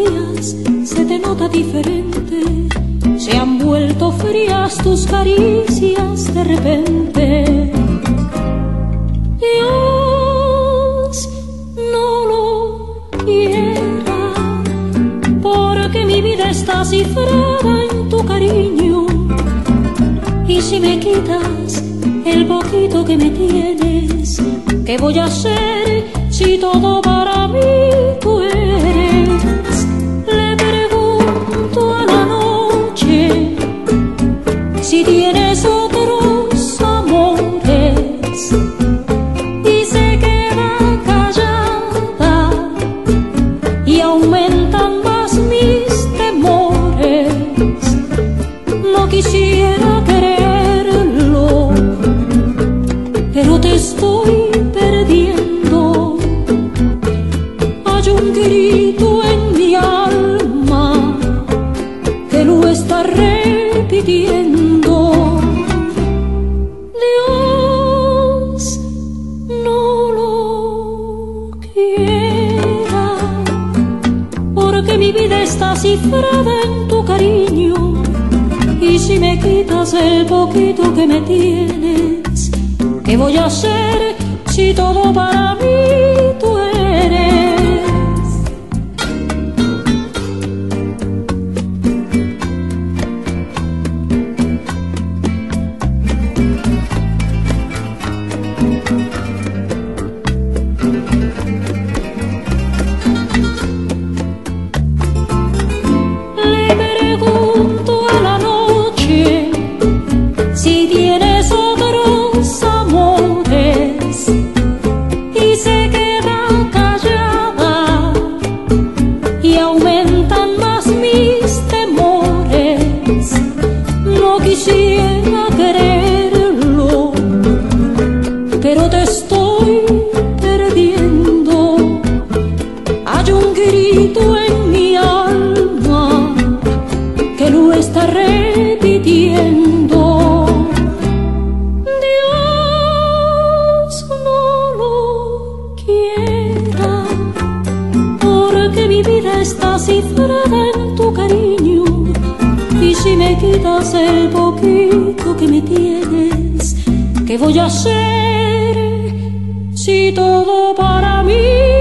días se te nota diferente, se han vuelto frías tus caricias de repente. Dios no lo quiera, porque mi vida está cifrada en tu cariño. Y si me quitas el poquito que me tienes, ¿qué voy a hacer si todo para mí tú eres? Le pregunto a la noche si tienes otros amores y se queda callada y aumentan más mis temores. No quisiera quererlo, pero te estoy perdiendo. Hay un grito en mi alma que lo está repitiendo. Dios no lo quiera, porque mi vida está cifrada en tu cariño. Y si me quitas el poquito que me tienes, ¿qué voy a hacer si todo para mí tú eres? Le pregunto a la noche si tienes otros amores y se queda callada y aumentan más mis temores. No quisiera quererlo, pero te estoy perdiendo. Hay un grito en mi alma que lo está repitiendo. Dios no lo quiera, porque mi vida está cifrada en tu cariño. Y si me quitas el poquito que me tienes, ¿qué voy a hacer si todo para mí